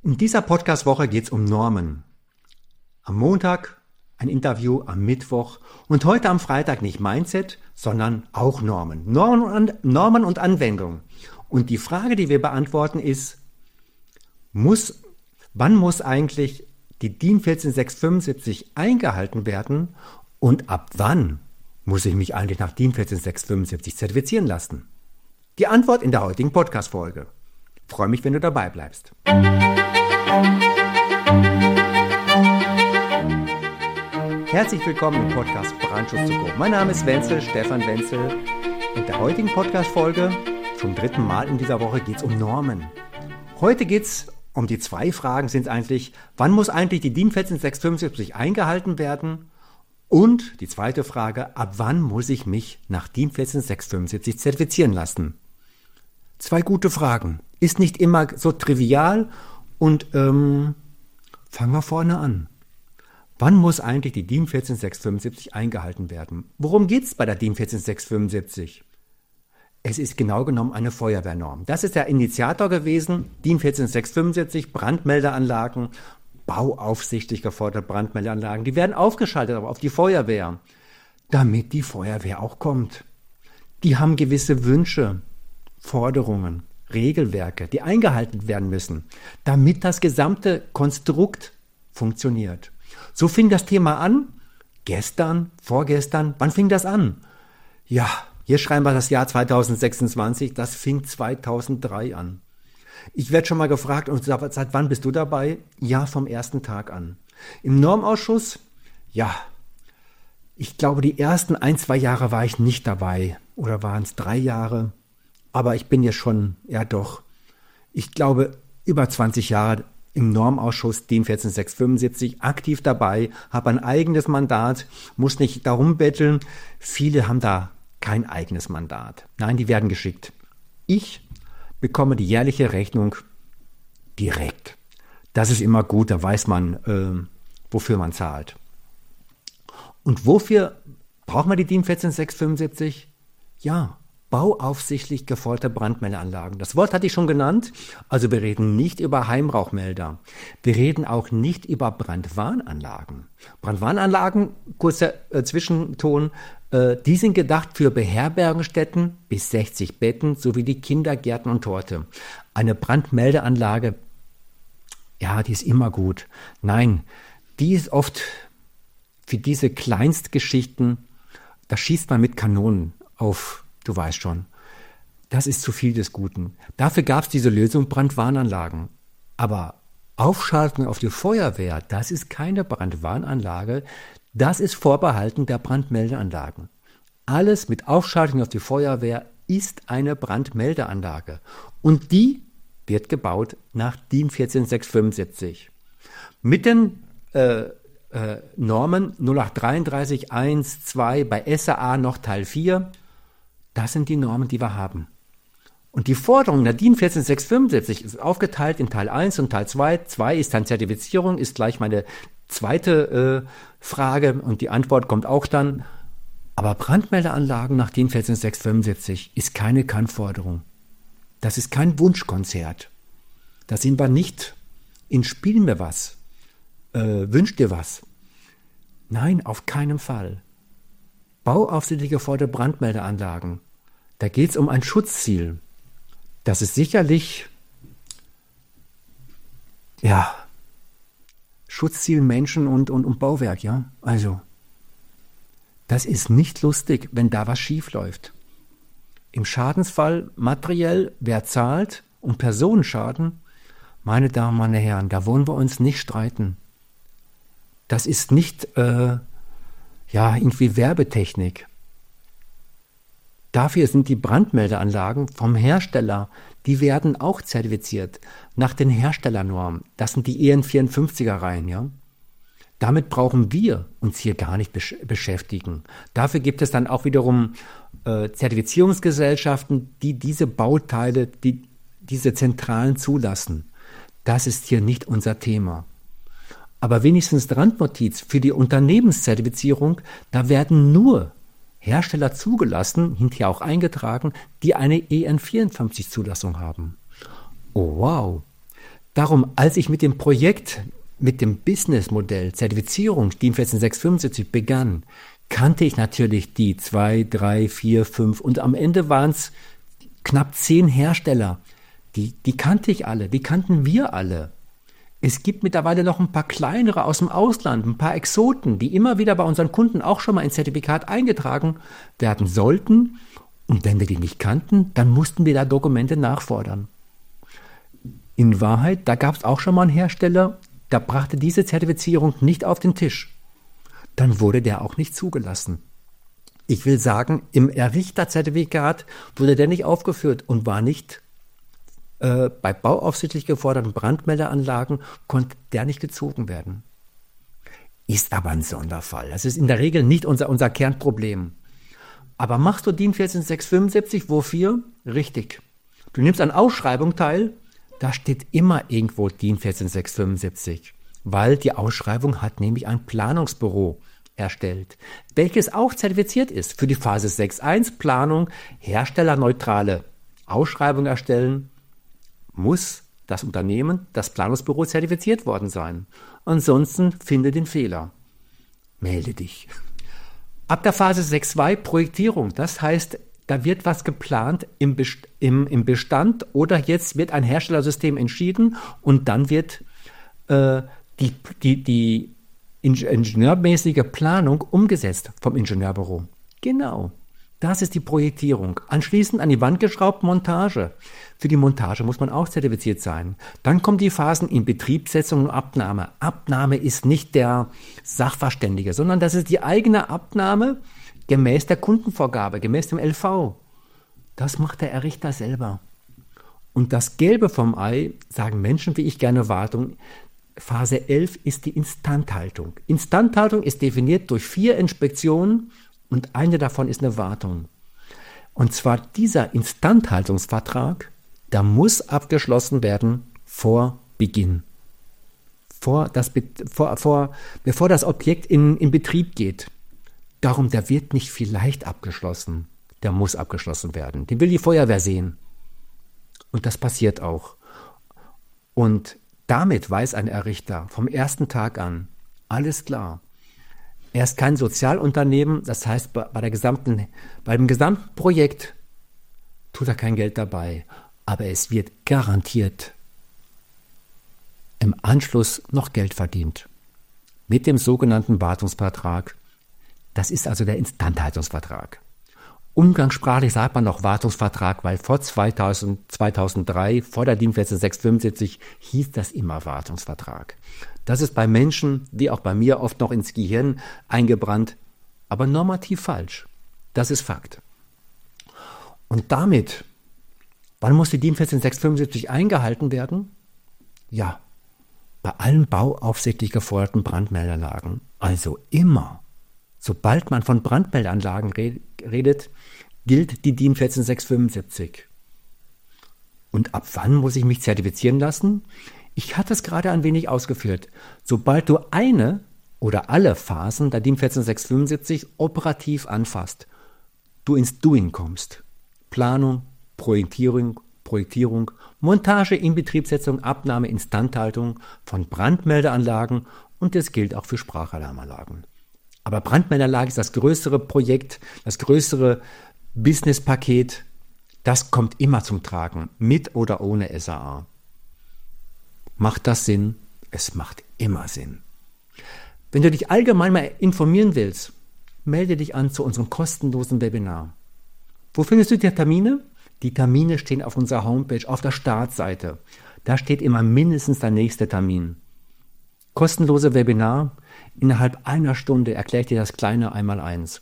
In dieser Podcast-Woche geht es um Normen. Am Montag ein Interview, am Mittwoch und heute am Freitag nicht Mindset, sondern auch Normen. Normen und Anwendung. Und die Frage, die wir beantworten, ist, wann muss eigentlich die DIN 14675 eingehalten werden und ab wann muss ich mich eigentlich nach DIN 14675 zertifizieren lassen? Die Antwort in der heutigen Podcast-Folge. Ich freue mich, wenn du dabei bleibst. Herzlich willkommen im Podcast Brandschutz to go. Mein Name ist Stefan Wenzel. In der heutigen Podcast-Folge, zum dritten Mal in dieser Woche, geht es um Normen. Heute geht es um die zwei Fragen, sind eigentlich, wann muss eigentlich die DIN 14675 eingehalten werden? Und die zweite Frage, ab wann muss ich mich nach DIN 14675 zertifizieren lassen? Zwei gute Fragen. Ist nicht immer so trivial und fangen wir vorne an. Wann muss eigentlich die DIN 14675 eingehalten werden? Worum geht es bei der DIN 14675? Es ist genau genommen eine Feuerwehrnorm. Das ist der Initiator gewesen, DIN 14675, Brandmeldeanlagen, bauaufsichtlich geforderte Brandmeldeanlagen. Die werden aufgeschaltet auf die Feuerwehr, damit die Feuerwehr auch kommt. Die haben gewisse Wünsche, Forderungen, Regelwerke, die eingehalten werden müssen, damit das gesamte Konstrukt funktioniert. So fing das Thema an, gestern, vorgestern, wann fing das an? Ja, hier schreiben wir das Jahr 2026, das fing 2003 an. Ich werde schon mal gefragt, und seit wann bist du dabei? Ja, vom ersten Tag an. Im Normausschuss, ja, ich glaube, die ersten 1-2 Jahre war ich nicht dabei. Oder waren es 3 Jahre? Aber ich bin jetzt schon, ja doch, ich glaube, über 20 Jahre im Normausschuss DIN 14675 aktiv dabei, habe ein eigenes Mandat, muss nicht darum betteln. Viele haben da kein eigenes Mandat. Nein, die werden geschickt. Ich bekomme die jährliche Rechnung direkt. Das ist immer gut, da weiß man, wofür man zahlt. Und wofür braucht man die DIN 14675? Ja, bauaufsichtlich geforderte Brandmeldeanlagen. Das Wort hatte ich schon genannt. Also wir reden nicht über Heimrauchmelder. Wir reden auch nicht über Brandwarnanlagen. Brandwarnanlagen, kurzer Zwischenton, die sind gedacht für Beherbergungsstätten bis 60 Betten sowie die Kindergärten und Torte. Eine Brandmeldeanlage, ja, die ist immer gut. Nein, die ist oft für diese Kleinstgeschichten, da schießt man mit Kanonen auf. Du weißt schon, das ist zu viel des Guten. Dafür gab es diese Lösung Brandwarnanlagen. Aber Aufschalten auf die Feuerwehr, das ist keine Brandwarnanlage, das ist vorbehalten der Brandmeldeanlagen. Alles mit Aufschaltung auf die Feuerwehr ist eine Brandmeldeanlage. Und die wird gebaut nach DIN 14675. Mit den Normen 0833 1, 2 bei SAA noch Teil 4. Das sind die Normen, die wir haben. Und die Forderung der DIN 14675 ist aufgeteilt in Teil 1 und Teil 2. 2 ist dann Zertifizierung, ist gleich meine zweite Frage und die Antwort kommt auch dann. Aber Brandmeldeanlagen nach DIN 14675 ist keine Kannforderung. Das ist kein Wunschkonzert. Da sind wir nicht in Spiel mir was, wünsch dir was. Nein, auf keinen Fall. Bauaufsichtlich geforderte Brandmeldeanlagen. Da geht es um ein Schutzziel. Das ist sicherlich, ja, Schutzziel Menschen und Bauwerk, ja. Also, das ist nicht lustig, wenn da was schief läuft. Im Schadensfall materiell, wer zahlt, und Personenschaden, meine Damen, meine Herren, da wollen wir uns nicht streiten. Das ist nicht, irgendwie Werbetechnik. Dafür sind die Brandmeldeanlagen vom Hersteller, die werden auch zertifiziert nach den Herstellernormen. Das sind die EN 54er Reihen, ja. Damit brauchen wir uns hier gar nicht beschäftigen. Dafür gibt es dann auch wiederum Zertifizierungsgesellschaften, die diese Bauteile, diese Zentralen zulassen. Das ist hier nicht unser Thema. Aber wenigstens Randnotiz für die Unternehmenszertifizierung, da werden nur Hersteller zugelassen, hinterher auch eingetragen, die eine EN 54 Zulassung haben. Oh wow, Darum, als ich mit dem Projekt, mit dem Businessmodell Zertifizierung DIN 14675 begann, kannte ich natürlich die 2, 3, 4, 5 und am Ende waren es knapp 10 Hersteller. Die kannte ich alle, die kannten wir alle. Es gibt mittlerweile noch ein paar kleinere aus dem Ausland, ein paar Exoten, die immer wieder bei unseren Kunden auch schon mal ein Zertifikat eingetragen werden sollten. Und wenn wir die nicht kannten, dann mussten wir da Dokumente nachfordern. In Wahrheit, da gab es auch schon mal einen Hersteller, der brachte diese Zertifizierung nicht auf den Tisch. Dann wurde der auch nicht zugelassen. Ich will sagen, im Errichterzertifikat wurde der nicht aufgeführt und war nicht bei bauaufsichtlich geforderten Brandmeldeanlagen konnte der nicht gezogen werden. Ist aber ein Sonderfall. Das ist in der Regel nicht unser Kernproblem. Aber machst du DIN 14675, wofür? Richtig. Du nimmst an Ausschreibung teil, da steht immer irgendwo DIN 14675, weil die Ausschreibung hat nämlich ein Planungsbüro erstellt, welches auch zertifiziert ist für die Phase 6.1 Planung, herstellerneutrale Ausschreibung erstellen, muss das Unternehmen, das Planungsbüro zertifiziert worden sein. Ansonsten finde den Fehler. Melde dich. Ab der Phase 6.2 Projektierung, das heißt, da wird was geplant im Bestand oder jetzt wird ein Herstellersystem entschieden und dann wird die ingenieurmäßige Planung umgesetzt vom Ingenieurbüro. Genau. Das ist die Projektierung. Anschließend an die Wand geschraubt, Montage. Für die Montage muss man auch zertifiziert sein. Dann kommen die Phasen in Betriebssetzung und Abnahme. Abnahme ist nicht der Sachverständige, sondern das ist die eigene Abnahme gemäß der Kundenvorgabe, gemäß dem LV. Das macht der Errichter selber. Und das Gelbe vom Ei, sagen Menschen wie ich gerne Wartung, Phase 11 ist die Instandhaltung. Instandhaltung ist definiert durch 4 Inspektionen und eine davon ist eine Wartung. Und zwar dieser Instandhaltungsvertrag, der muss abgeschlossen werden vor Beginn. Bevor das Objekt in Betrieb geht. Darum, der wird nicht vielleicht abgeschlossen. Der muss abgeschlossen werden. Den will die Feuerwehr sehen. Und das passiert auch. Und damit weiß ein Errichter vom ersten Tag an, alles klar. Er ist kein Sozialunternehmen, das heißt, beim gesamten Projekt tut er kein Geld dabei. Aber es wird garantiert im Anschluss noch Geld verdient. Mit dem sogenannten Wartungsvertrag. Das ist also der Instandhaltungsvertrag. Umgangssprachlich sagt man noch Wartungsvertrag, weil vor 2003, vor der DIN 14675, hieß das immer Wartungsvertrag. Das ist bei Menschen, wie auch bei mir, oft noch ins Gehirn eingebrannt, aber normativ falsch. Das ist Fakt. Und damit, wann muss die DIN 14675 eingehalten werden? Ja, bei allen bauaufsichtlich geforderten Brandmeldeanlagen. Also immer. Sobald man von Brandmeldeanlagen redet, gilt die DIN 14675. Und ab wann muss ich mich zertifizieren lassen? Ich hatte es gerade ein wenig ausgeführt. Sobald du eine oder alle Phasen der DIN 14675 operativ anfasst, du ins Doing kommst. Planung, Projektierung, Montage, Inbetriebssetzung, Abnahme, Instandhaltung von Brandmeldeanlagen und das gilt auch für Sprachalarmanlagen. Aber Brandmeldeanlage ist das größere Projekt, das größere Businesspaket, das kommt immer zum Tragen, mit oder ohne SAA. Macht das Sinn? Es macht immer Sinn. Wenn du dich allgemein mal informieren willst, melde dich an zu unserem kostenlosen Webinar. Wo findest du die Termine? Die Termine stehen auf unserer Homepage, auf der Startseite. Da steht immer mindestens der nächste Termin. Kostenlose Webinar. Innerhalb einer Stunde erkläre ich dir das kleine Einmaleins.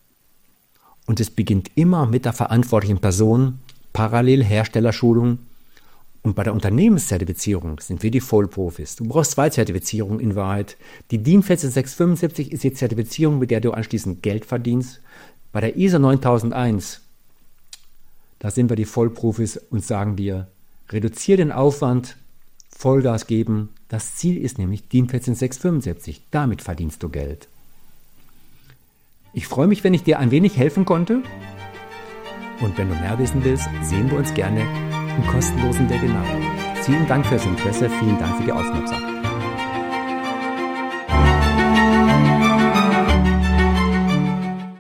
Und es beginnt immer mit der verantwortlichen Person, parallel Herstellerschulung. Und bei der Unternehmenszertifizierung sind wir die Vollprofis. Du brauchst 2 Zertifizierungen in Wahrheit. Die DIN 14675 ist die Zertifizierung, mit der du anschließend Geld verdienst. Bei der ISO 9001, da sind wir die Vollprofis und sagen dir, reduziere den Aufwand, Vollgas geben. Das Ziel ist nämlich DIN 14675. Damit verdienst du Geld. Ich freue mich, wenn ich dir ein wenig helfen konnte. Und wenn du mehr wissen willst, sehen wir uns gerne im kostenlosen Webinar. Vielen Dank fürs Interesse, vielen Dank für die Aufmerksamkeit.